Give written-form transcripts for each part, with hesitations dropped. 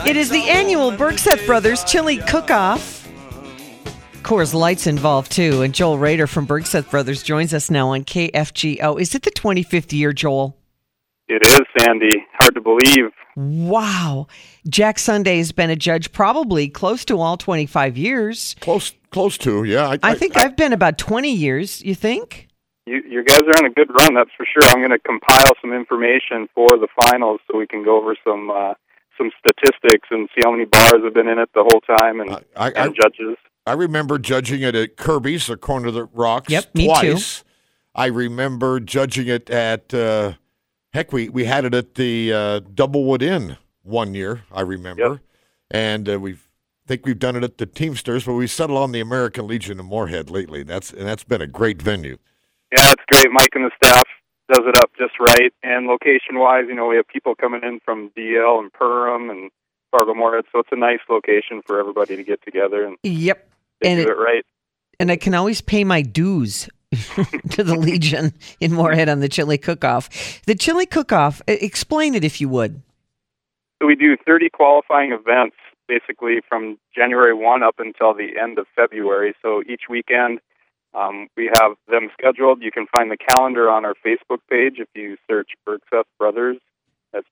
It is the annual Bergseth Brothers Chili Cook-Off. Coors Light's involved too, and Joel Rader from Bergseth Brothers joins us now on KFGO. Is it the 25th year, Joel? It is, Sandy. Hard to believe. Wow. Jack Sunday has been a judge probably close to all 25 years. Close to, yeah. I think I've been about 20 years, you think? You guys are on a good run, that's for sure. I'm going to compile some information for the finals so we can go over some statistics and see how many bars have been in it the whole time and judges. I remember judging it at Kirby's, the Corner of the Rocks, me twice. Too. I remember judging it at, we had it at the Doublewood Inn one year, I remember. Yep. And think we've done it at the Teamsters, but we settled on the American Legion in Moorhead lately. That's been a great venue. Yeah, it's great. Mike and the staff does it up just right. And location-wise, we have people coming in from DL and Perham and Fargo-Moorhead, so it's a nice location for everybody to get together and do it right. And I can always pay my dues to the Legion in Moorhead on the Chili Cook-Off. The Chili Cook-Off, explain it if you would. So we do 30 qualifying events, basically from January 1 up until the end of February. So each weekend, we have them scheduled. You can find the calendar on our Facebook page if you search Bergseth Brothers. That's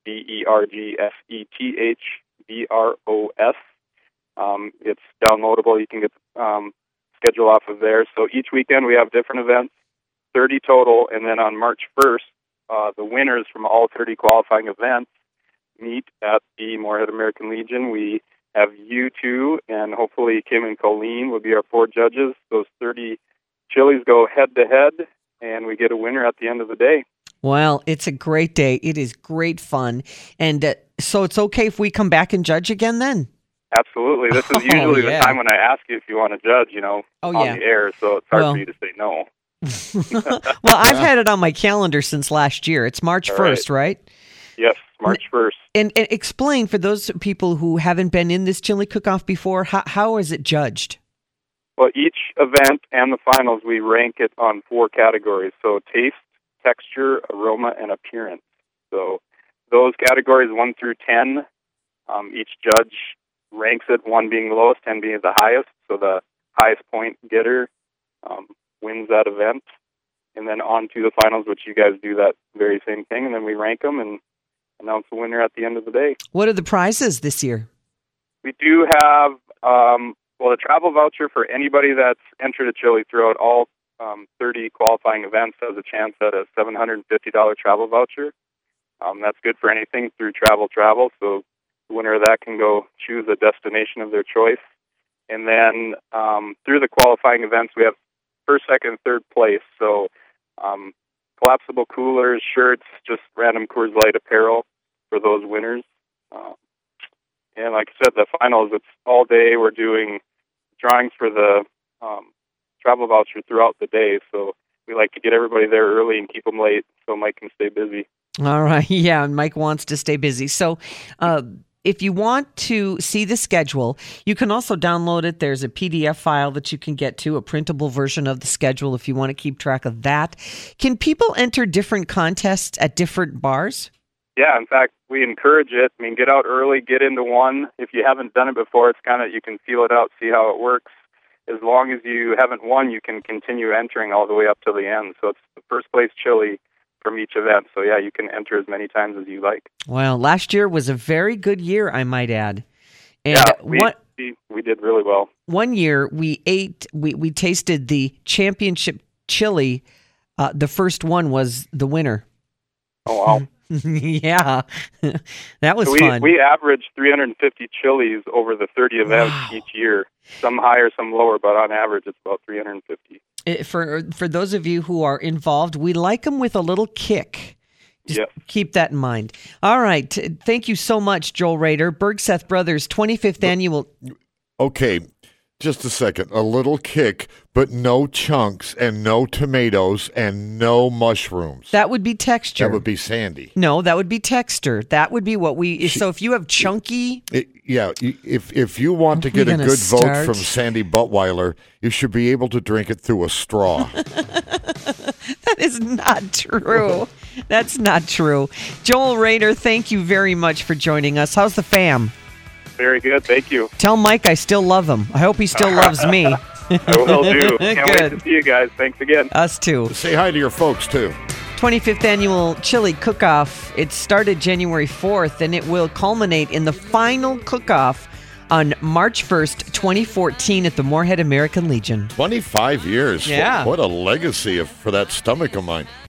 BERGSETHBROS. It's downloadable. You can get schedule off of there. So each weekend we have different events, 30 total, and then on March 1st, the winners from all 30 qualifying events meet at the Moorhead American Legion. We have you two, and hopefully Kim and Colleen will be our 4 judges. Those 30 chilies go head-to-head, and we get a winner at the end of the day. Well, it's a great day. It is great fun. And so it's okay if we come back and judge again then? Absolutely. This is usually the time when I ask you if you want to judge, on the air, so it's hard for you to say no. Well, I've had it on my calendar since last year. It's March 1st, right? Yes, March 1st. And explain, for those people who haven't been in this Chili Cook-Off before, how is it judged? Well, each event and the finals, we rank it on 4 categories. So taste, texture, aroma, and appearance. So those categories 1 through 10, each judge ranks it, 1 being the lowest, 10 being the highest. So the highest point getter wins that event. And then on to the finals, which you guys do that very same thing. And then we rank them and announce the winner at the end of the day. What are the prizes this year? We do have, the travel voucher for anybody that's entered a chili throughout all 30 qualifying events has a chance at a $750 travel voucher. That's good for anything through Travel. So the winner of that can go choose a destination of their choice. And then through the qualifying events, we have first, second, third place. So collapsible coolers, shirts, just random Coors Light apparel for those winners. And like I said, the finals, it's all day. We're doing drawings for the travel voucher throughout the day. So we like to get everybody there early and keep them late so Mike can stay busy. All right. Yeah, and Mike wants to stay busy. So if you want to see the schedule, you can also download it. There's a PDF file that you can get to, a printable version of the schedule if you want to keep track of that. Can people enter different contests at different bars? Yeah, in fact, we encourage it. I mean, get out early, get into one. If you haven't done it before, it's kind of, you can feel it out, see how it works. As long as you haven't won, you can continue entering all the way up to the end. So it's the first place chili from each event. So yeah, you can enter as many times as you like. Well, last year was a very good year, I might add. And yeah, we did really well. One year we tasted the championship chili. The first one was the winner. Oh, wow. Yeah, that was fun. We averaged 350 chilies over the 30 events each year. Some higher, some lower, but on average, it's about 350. For those of you who are involved, we like them with a little kick. Just keep that in mind. All right. Thank you so much, Joel Rader. Bergseth Brothers 25th annual. Okay. Just a second. A little kick, but no chunks and no tomatoes and no mushrooms. That would be texture. That would be Sandy. No, that would be texture. That would be what we... So if you have chunky... If you want to get a good vote from Sandy Buttweiler, you should be able to drink it through a straw. That is not true. That's not true. Joel Rader, thank you very much for joining us. How's the fam? Very good. Thank you. Tell Mike I still love him. I hope he still loves me. I will do. Can't wait Good. to see you guys. Thanks again. Us too. Say hi to your folks, too. 25th Annual Chili Cook-Off. It started January 4th, and it will culminate in the final cook-off on March 1st, 2014 at the Moorhead American Legion. 25 years. Yeah. What a legacy for that stomach of mine.